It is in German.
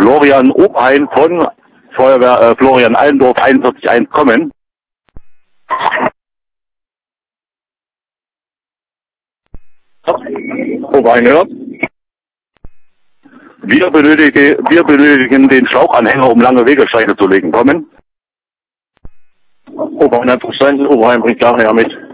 Florian Oberheim von Feuerwehr Florian Allendorf 41.1 kommen. Oberheim, ja. Wir benötigen den Schlauchanhänger, um lange Wegelsteine zu legen. Kommen. Oberheim hat verstanden, Oberheim bringt nachher mit.